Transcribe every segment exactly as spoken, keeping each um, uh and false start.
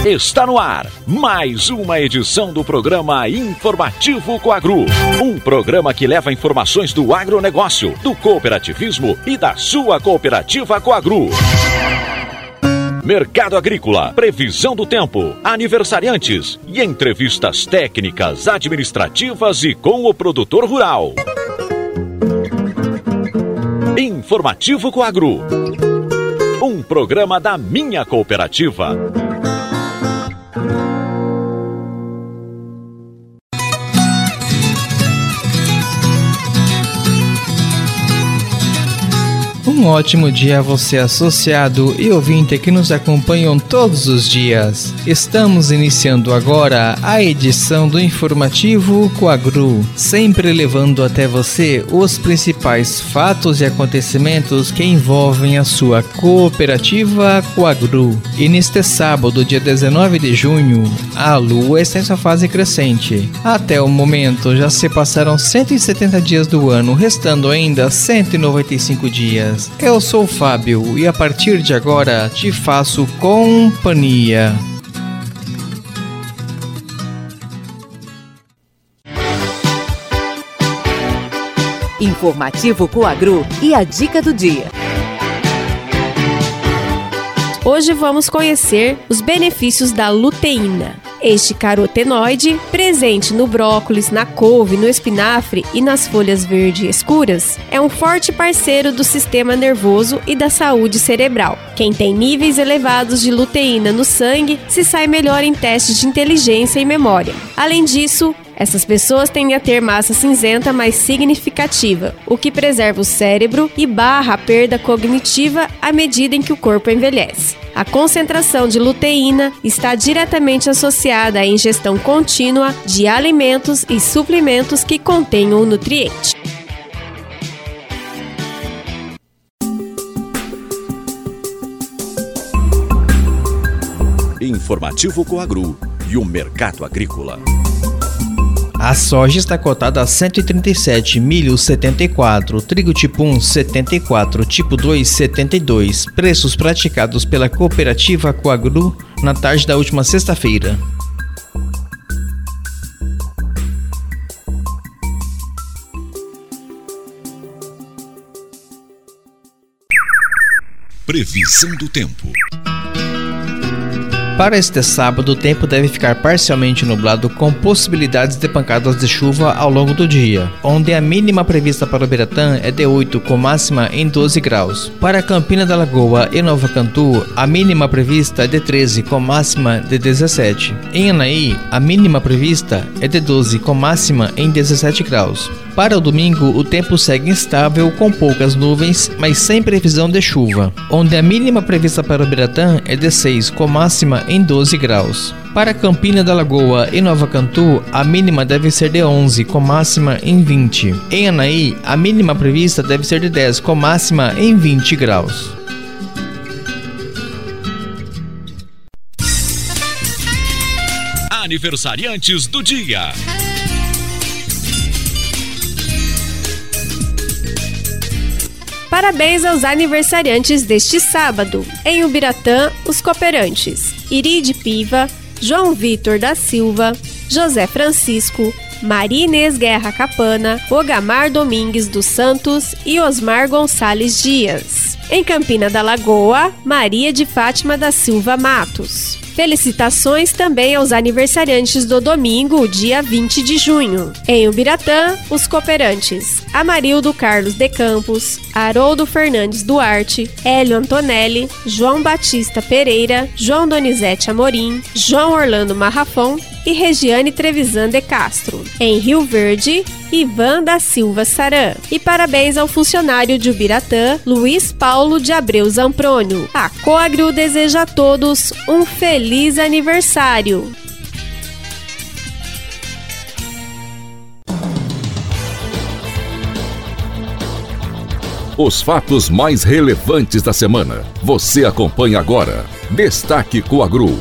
Está no ar mais uma edição do programa Informativo Coagro. Um programa que leva informações do agronegócio, do cooperativismo e da sua cooperativa Coagro. Mercado agrícola, previsão do tempo, aniversariantes e entrevistas técnicas, administrativas e com o produtor rural. Informativo Coagro. Um programa da minha cooperativa. Um ótimo dia a você, associado e ouvinte que nos acompanham todos os dias. Estamos iniciando agora a edição do Informativo Coagro, sempre levando até você os principais fatos e acontecimentos que envolvem a sua cooperativa Coagro. E neste sábado, dia dezenove de junho, a Lua está em sua fase crescente. Até o momento, já se passaram cento e setenta dias do ano, restando ainda cento e noventa e cinco dias. Eu sou o Fábio e a partir de agora te faço companhia. Informativo Coagro e a dica do dia. Hoje vamos conhecer os benefícios da luteína. Este carotenoide, presente no brócolis, na couve, no espinafre e nas folhas verdes escuras, é um forte parceiro do sistema nervoso e da saúde cerebral. Quem tem níveis elevados de luteína no sangue se sai melhor em testes de inteligência e memória. Além disso, essas pessoas tendem a ter massa cinzenta mais significativa, o que preserva o cérebro e barra a perda cognitiva à medida em que o corpo envelhece. A concentração de luteína está diretamente associada à ingestão contínua de alimentos e suplementos que contenham o nutriente. Informativo Coagro e o mercado agrícola. A soja está cotada a cento e trinta e sete, milho setenta e quatro, trigo tipo um setenta e quatro, tipo dois setenta e dois, preços praticados pela cooperativa Coagro na tarde da última sexta-feira. Previsão do tempo. Para este sábado, o tempo deve ficar parcialmente nublado com possibilidades de pancadas de chuva ao longo do dia, onde a mínima prevista para o Biratã é de oito, com máxima em doze graus. Para Campina da Lagoa e Nova Cantu, a mínima prevista é de treze, com máxima de dezessete. Em Anaí, a mínima prevista é de doze, com máxima em dezessete graus. Para o domingo, o tempo segue instável com poucas nuvens, mas sem previsão de chuva, onde a mínima prevista para o Biratã é de seis, com máxima em doze graus. Para Campina da Lagoa e Nova Cantu, a mínima deve ser de onze, com máxima em vinte. Em Anaí, a mínima prevista deve ser de dez, com máxima em vinte graus. Aniversariantes do dia. Parabéns aos aniversariantes deste sábado. Em Ubiratã, os cooperantes Iride Piva, João Vitor da Silva, José Francisco, Maria Inês Guerra Capana, Ogamar Domingues dos Santos e Osmar Gonçalves Dias. Em Campina da Lagoa, Maria de Fátima da Silva Matos. Felicitações também aos aniversariantes do domingo, dia vinte de junho. Em Ubiratã, os cooperantes Amarildo Carlos de Campos, Haroldo Fernandes Duarte, Hélio Antonelli, João Batista Pereira, João Donizete Amorim, João Orlando Marrafão e Regiane Trevisan de Castro. Em Rio Verde, Ivan da Silva Saran. E parabéns ao funcionário de Ubiratã, Luiz Paulo de Abreu Zamprônio. A Coagro deseja a todos um feliz aniversário. Os fatos mais relevantes da semana. Você acompanha agora. Destaque Coagro.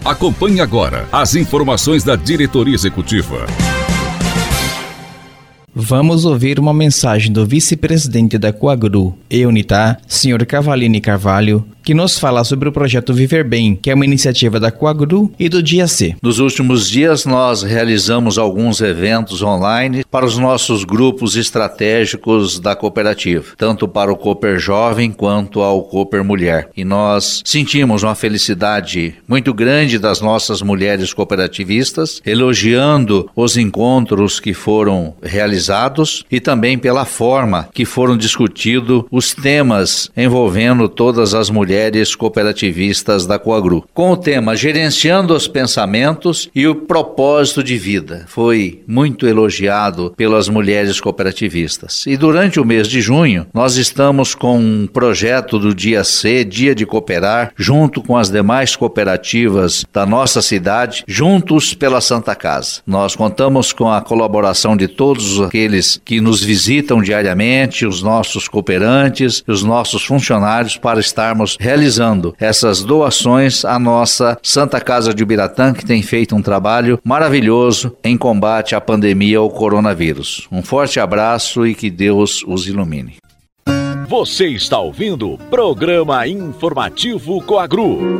Acompanhe agora as informações da diretoria executiva. Vamos ouvir uma mensagem do vice-presidente da Coagru e Unitá, senhor Cavalini Carvalho, que nos fala sobre o projeto Viver Bem, que é uma iniciativa da Coagru e do Dia C. Nos últimos dias nós realizamos alguns eventos online para os nossos grupos estratégicos da cooperativa, tanto para o Cooper Jovem quanto ao Cooper Mulher. E nós sentimos uma felicidade muito grande das nossas mulheres cooperativistas, elogiando os encontros que foram realizados e também pela forma que foram discutidos os temas envolvendo todas as mulheres cooperativistas da Coagru. Com o tema Gerenciando os Pensamentos e o Propósito de Vida. Foi muito elogiado pelas mulheres cooperativistas. E durante o mês de junho, nós estamos com um projeto do Dia C, Dia de Cooperar, junto com as demais cooperativas da nossa cidade, juntos pela Santa Casa. Nós contamos com a colaboração de todos aqueles que nos visitam diariamente, os nossos cooperantes, os nossos funcionários, para estarmos realizando essas doações à nossa Santa Casa de Ubiratã, que tem feito um trabalho maravilhoso em combate à pandemia ao coronavírus. Um forte abraço e que Deus os ilumine. Você está ouvindo o Programa Informativo Coagru.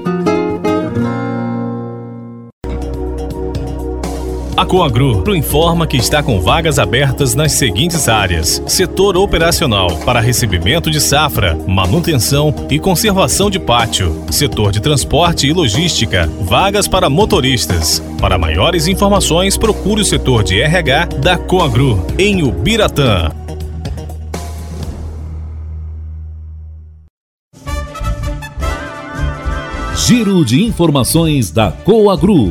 A Coagru informa que está com vagas abertas nas seguintes áreas: setor operacional para recebimento de safra, manutenção e conservação de pátio, setor de transporte e logística, vagas para motoristas. Para maiores informações, procure o setor de R H da Coagru, em Ubiratã. Giro de informações da Coagru.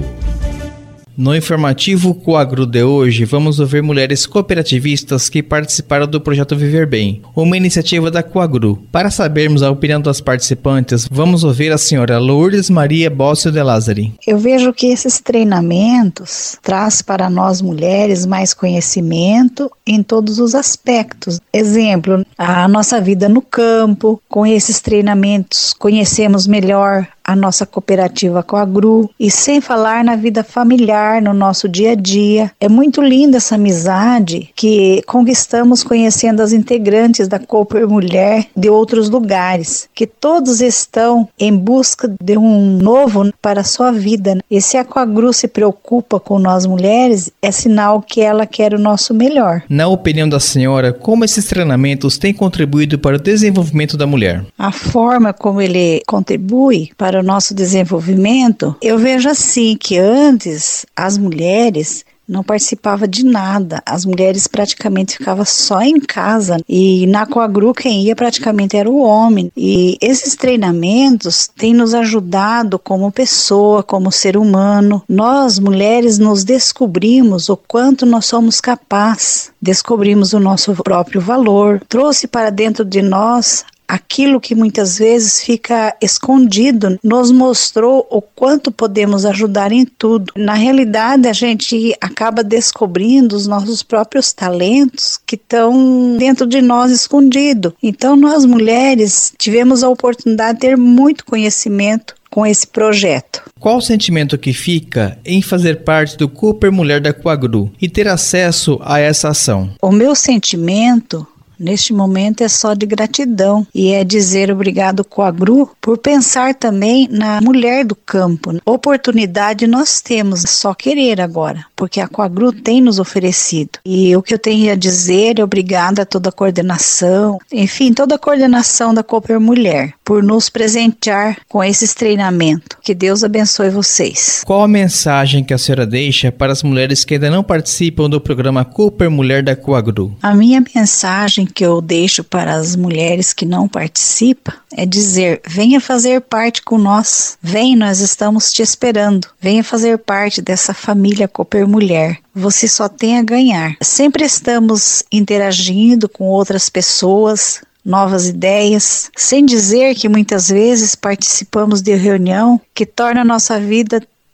No informativo Coagru de hoje, vamos ouvir mulheres cooperativistas que participaram do projeto Viver Bem, uma iniciativa da Coagru. Para sabermos a opinião das participantes, vamos ouvir a senhora Lourdes Maria Bócio de Lázari. Eu vejo que esses treinamentos traz para nós mulheres mais conhecimento em todos os aspectos. Exemplo, a nossa vida no campo. Com esses treinamentos conhecemos melhor a nossa cooperativa Coagru, e sem falar na vida familiar, no nosso dia a dia. É muito linda essa amizade que conquistamos conhecendo as integrantes da Cooper Mulher de outros lugares, que todos estão em busca de um novo para a sua vida. E se a Coagru se preocupa com nós mulheres, é sinal que ela quer o nosso melhor. Na opinião da senhora, como esses treinamentos têm contribuído para o desenvolvimento da mulher? A forma como ele contribui para o nosso desenvolvimento, eu vejo assim que antes as mulheres não participavam de nada, as mulheres praticamente ficavam só em casa, e na Coagru quem ia praticamente era o homem, e esses treinamentos têm nos ajudado como pessoa, como ser humano. Nós mulheres nos descobrimos o quanto nós somos capazes, descobrimos o nosso próprio valor, trouxe para dentro de nós aquilo que muitas vezes fica escondido, nos mostrou o quanto podemos ajudar em tudo. Na realidade, a gente acaba descobrindo os nossos próprios talentos que estão dentro de nós escondidos. Então, nós mulheres tivemos a oportunidade de ter muito conhecimento com esse projeto. Qual o sentimento que fica em fazer parte do Cooper Mulher da Coagru e ter acesso a essa ação? O meu sentimento neste momento é só de gratidão, e é dizer obrigado Coagru por pensar também na mulher do campo. Oportunidade nós temos, é só querer agora, porque a Coagru tem nos oferecido. E o que eu tenho a dizer é obrigada a toda a coordenação, enfim, toda a coordenação da Cooper Mulher, por nos presentear com esses treinamentos. Que Deus abençoe vocês. Qual a mensagem que a senhora deixa para as mulheres que ainda não participam do programa Cooper Mulher da Coagru? A minha mensagem que eu deixo para as mulheres que não participam é dizer: venha fazer parte com nós, vem, nós estamos te esperando, venha fazer parte dessa família Cooper Mulher. Você só tem a ganhar. Sempre estamos interagindo com outras pessoas, novas ideias, sem dizer que muitas vezes participamos de reunião que torna a nossa vida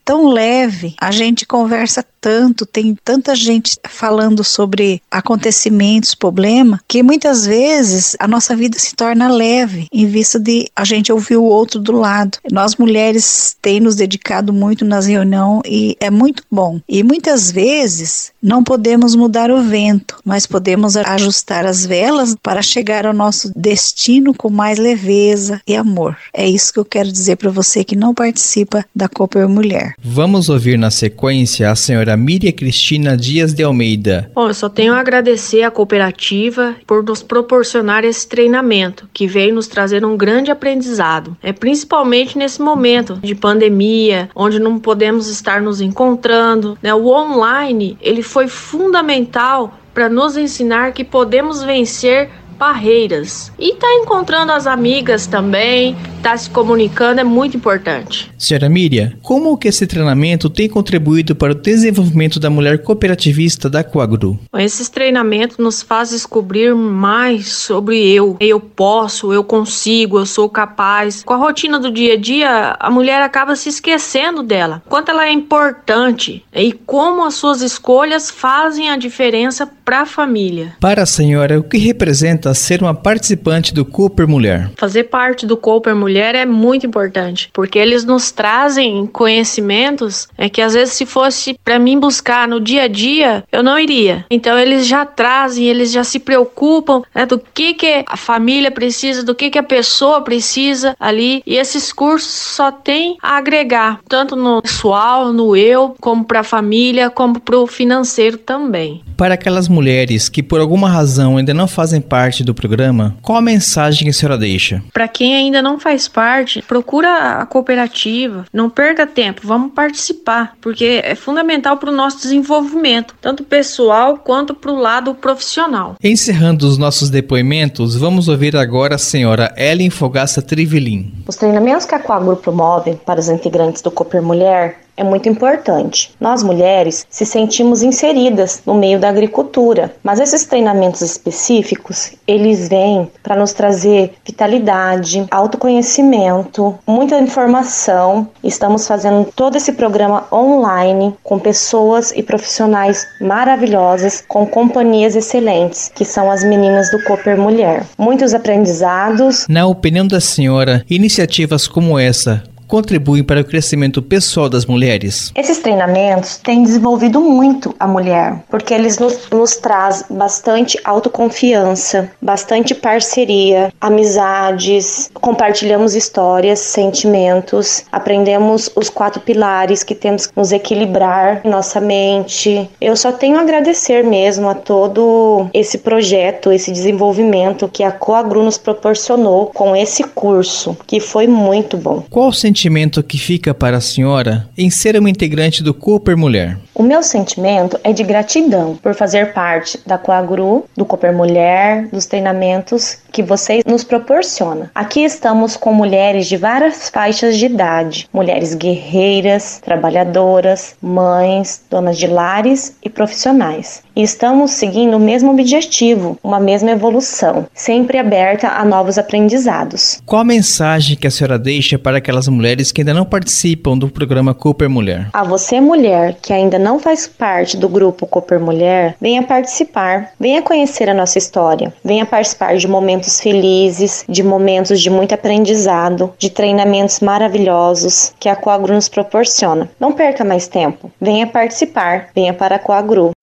tão leve, a gente conversa tanto, tem tanta gente falando sobre acontecimentos, problema, que muitas vezes a nossa vida se torna leve, em vista de a gente ouvir o outro do lado. Nós mulheres temos nos dedicado muito nas reuniões e é muito bom. E muitas vezes não podemos mudar o vento, mas podemos ajustar as velas para chegar ao nosso destino com mais leveza e amor. É isso que eu quero dizer para você que não participa da Cooper Mulher. Vamos ouvir na sequência a senhora Miriam Cristina Dias de Almeida. Bom, eu só tenho a agradecer à cooperativa por nos proporcionar esse treinamento, que veio nos trazer um grande aprendizado. É principalmente nesse momento de pandemia, onde não podemos estar nos encontrando, né? O online, ele foi fundamental para nos ensinar que podemos vencer barreiras. E tá encontrando as amigas também, tá se comunicando, é muito importante. Senhora Miriam, como que esse treinamento tem contribuído para o desenvolvimento da mulher cooperativista da Coagru? Esses treinamentos nos fazem descobrir mais sobre eu. Eu posso, eu consigo, eu sou capaz. Com a rotina do dia a dia, a mulher acaba se esquecendo dela. Quanto ela é importante e como as suas escolhas fazem a diferença para a família. Para a senhora, o que representa ser uma participante do Cooper Mulher? Fazer parte do Cooper Mulher é muito importante, porque eles nos trazem conhecimentos é que às vezes se fosse para mim buscar no dia a dia, eu não iria. Então eles já trazem, eles já se preocupam, né, do que que a família precisa, do que que a pessoa precisa ali, e esses cursos só tem a agregar, tanto no pessoal, no eu, como para a família, como para o financeiro também. Para aquelas mulheres que por alguma razão ainda não fazem parte do programa, qual a mensagem que a senhora deixa? Para quem ainda não faz parte, procura a cooperativa, não perca tempo, vamos participar, porque é fundamental para o nosso desenvolvimento, tanto pessoal quanto para o lado profissional. Encerrando os nossos depoimentos, vamos ouvir agora a senhora Ellen Fogaça Trivelin. Os treinamentos que a Coagru promove para os integrantes do Cooper Mulher é muito importante. Nós, mulheres, se sentimos inseridas no meio da agricultura, mas esses treinamentos específicos, eles vêm para nos trazer vitalidade, autoconhecimento, muita informação. Estamos fazendo todo esse programa online com pessoas e profissionais maravilhosas, com companhias excelentes, que são as meninas do Cooper Mulher. Muitos aprendizados. Na opinião da senhora, iniciativas como essa contribuem para o crescimento pessoal das mulheres? Esses treinamentos têm desenvolvido muito a mulher, porque eles nos, nos trazem bastante autoconfiança, bastante parceria, amizades, compartilhamos histórias, sentimentos, aprendemos os quatro pilares que temos que nos equilibrar em nossa mente. Eu só tenho a agradecer mesmo a todo esse projeto, esse desenvolvimento que a Coagru nos proporcionou com esse curso, que foi muito bom. Qual o sentimento que fica para a senhora em ser uma integrante do Cooper Mulher? O meu sentimento é de gratidão por fazer parte da Coagru, do Cooper Mulher, dos treinamentos que vocês nos proporcionam. Aqui estamos com mulheres de várias faixas de idade, mulheres guerreiras, trabalhadoras, mães, donas de lares e profissionais. E estamos seguindo o mesmo objetivo, uma mesma evolução, sempre aberta a novos aprendizados. Qual a mensagem que a senhora deixa para aquelas mulheres que ainda não participam do programa Cooper Mulher? A você, mulher, que ainda não faz parte do grupo Cooper Mulher, venha participar, venha conhecer a nossa história, venha participar de momentos felizes, de momentos de muito aprendizado, de treinamentos maravilhosos que a Coagru nos proporciona. Não perca mais tempo, venha participar, venha para a Coagru.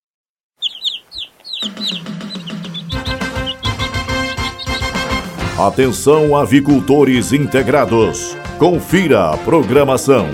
Atenção, avicultores integrados. Confira a programação.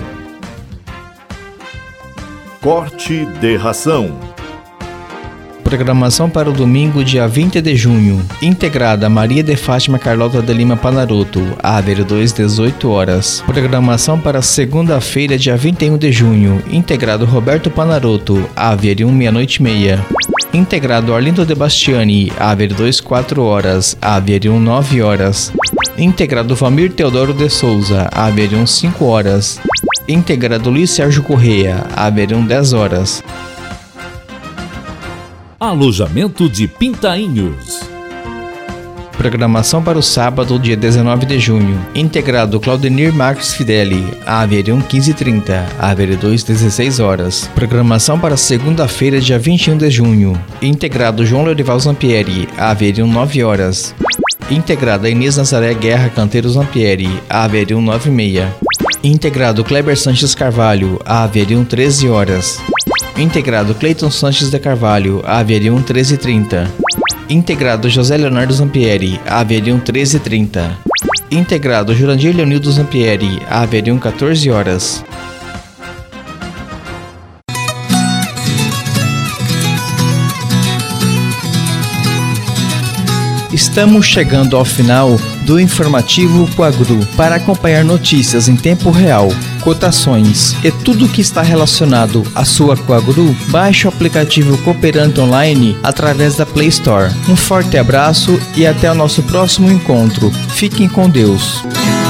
Corte de ração. Programação para o domingo, dia vinte de junho. Integrada Maria de Fátima Carlota de Lima Panaroto, Áver dois, dezoito horas. Programação para segunda-feira, dia vinte e um de junho. Integrado Roberto Panaroto, Áver um, meia-noite e meia. Integrado Arlindo de Bastiani, Áver dois, quatro horas. Áver um, nove horas. Integrado Valmir Teodoro de Souza, Áver um, cinco horas. Integrado Luiz Sérgio Correia, Áver um, dez horas. Alojamento de Pintainhos. Programação para o sábado, dia dezenove de junho. Integrado Claudenir Marques Fideli, A V R um quinze e trinta, A V R dois dezesseis horas. Programação para segunda-feira, dia vinte e um de junho. Integrado João Lorival Zampieri, A V R um nove horas. Integrada Inês Nazaré Guerra Canteiros Zampieri, A V R um nove e meia. Integrado Kleber Sanches Carvalho, A V R um treze horas. Integrado Cleiton Sanches de Carvalho, A V R um treze e trinta. Integrado José Leonardo Zampieri, A V R um treze e trinta. Integrado Jurandir Leonildo Zampieri, A V R um quatorze horas. Estamos chegando ao final do informativo Coagru. Para acompanhar notícias em tempo real, cotações e tudo que está relacionado à sua Coagru, baixe o aplicativo Cooperante Online através da Play Store. Um forte abraço e até o nosso próximo encontro. Fiquem com Deus.